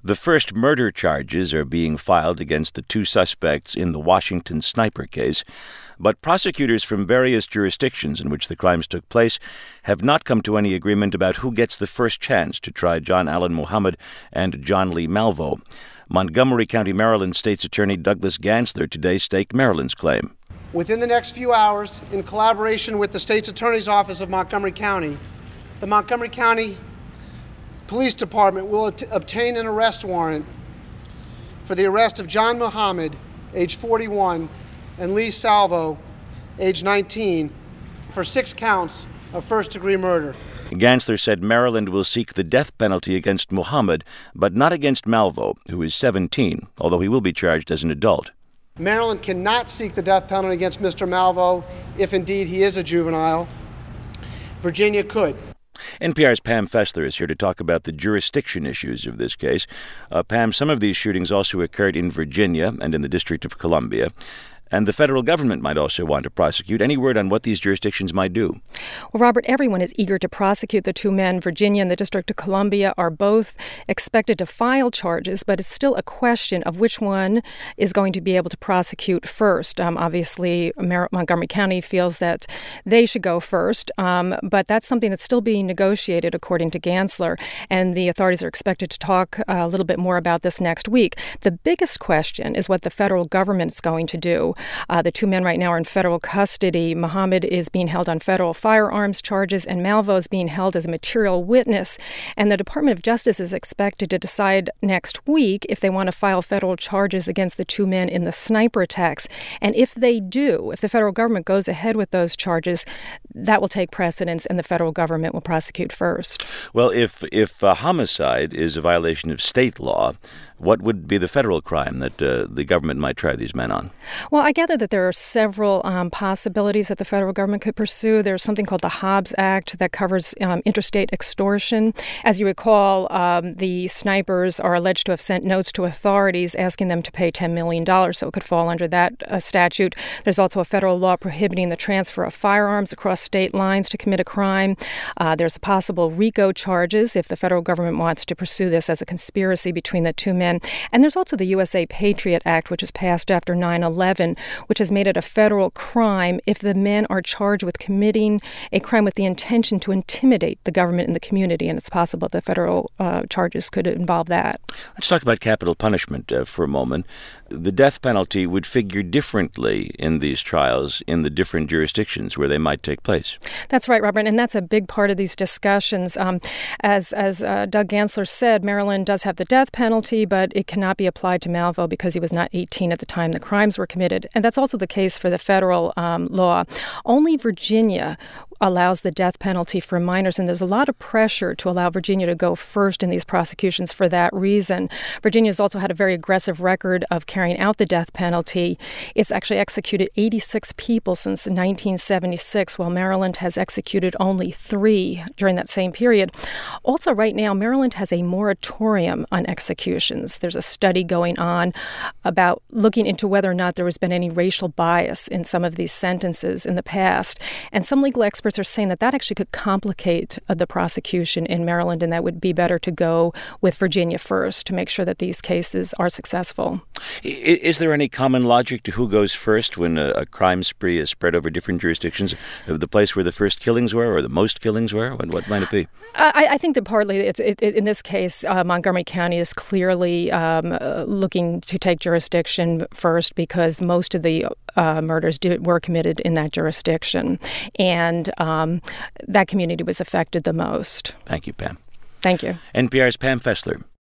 The first murder charges are being filed against the two suspects in the Washington sniper case, but prosecutors from various jurisdictions in which the crimes took place have not come to any agreement about who gets the first chance to try John Allen Muhammad and John Lee Malvo. Montgomery County, Maryland State's Attorney Douglas Gansler today staked Maryland's claim. Within the next few hours, in collaboration with the State's Attorney's Office of Montgomery County, the Montgomery County Police Department will obtain an arrest warrant for the arrest of John Muhammad, age 41, and Lee Salvo, age 19, for 6 counts of first-degree murder. Gansler said Maryland will seek the death penalty against Muhammad, but not against Malvo, who is 17, although he will be charged as an adult. Maryland cannot seek the death penalty against Mr. Malvo if indeed he is a juvenile. Virginia could. NPR's Pam Fessler is here to talk about the jurisdiction issues of this case. Pam, some of these shootings also occurred in Virginia and in the District of Columbia. And the federal government might also want to prosecute. Any word on what these jurisdictions might do? Well, Robert, everyone is eager to prosecute the two men. Virginia and the District of Columbia are both expected to file charges, but it's still a question of which one is going to be able to prosecute first. Obviously, Montgomery County feels that they should go first, but that's something that's still being negotiated, according to Gansler, and the authorities are expected to talk a little bit more about this next week. The biggest question is what the federal government is going to do. The two men right now are in federal custody. Muhammad is being held on federal firearms charges, and Malvo is being held as a material witness. And the Department of Justice is expected to decide next week if they want to file federal charges against the two men in the sniper attacks. And if they do, if the federal government goes ahead with those charges, that will take precedence, and the federal government will prosecute first. Well, if homicide is a violation of state law, what would be the federal crime that the government might try these men on? Well, I gather that there are several possibilities that the federal government could pursue. There's something called the Hobbs Act that covers interstate extortion. As you recall, the snipers are alleged to have sent notes to authorities asking them to pay $10 million, so it could fall under that statute. There's also a federal law prohibiting the transfer of firearms across state lines to commit a crime. There's possible RICO charges if the federal government wants to pursue this as a conspiracy between the two men. And there's also the USA Patriot Act, which was passed after 9/11, which has made it a federal crime if the men are charged with committing a crime with the intention to intimidate the government and the community. And it's possible that federal charges could involve that. Let's talk about capital punishment for a moment. The death penalty would figure differently in these trials in the different jurisdictions where they might take place. That's right, Robert, and that's a big part of these discussions. As Doug Gansler said, Maryland does have the death penalty, but it cannot be applied to Malvo because he was not 18 at the time the crimes were committed. And that's also the case for the federal law. Only Virginia allows the death penalty for minors, and there's a lot of pressure to allow Virginia to go first in these prosecutions for that reason. Virginia has also had a very aggressive record of carrying out the death penalty. It's actually executed 86 people since 1976, while Maryland has executed only 3 during that same period. Also, right now, Maryland has a moratorium on executions. There's a study going on about looking into whether or not there has been any racial bias in some of these sentences in the past. And some legal experts are saying that that actually could complicate the prosecution in Maryland, and that would be better to go with Virginia first to make sure that these cases are successful. Is there any common logic to who goes first when a crime spree is spread over different jurisdictions? The place where the first killings were or the most killings were? What might it be? I think that partly, in this case, Montgomery County is clearly looking to take jurisdiction first because most of the murders were committed in that jurisdiction. And that community was affected the most. Thank you, Pam. Thank you. NPR's Pam Fessler.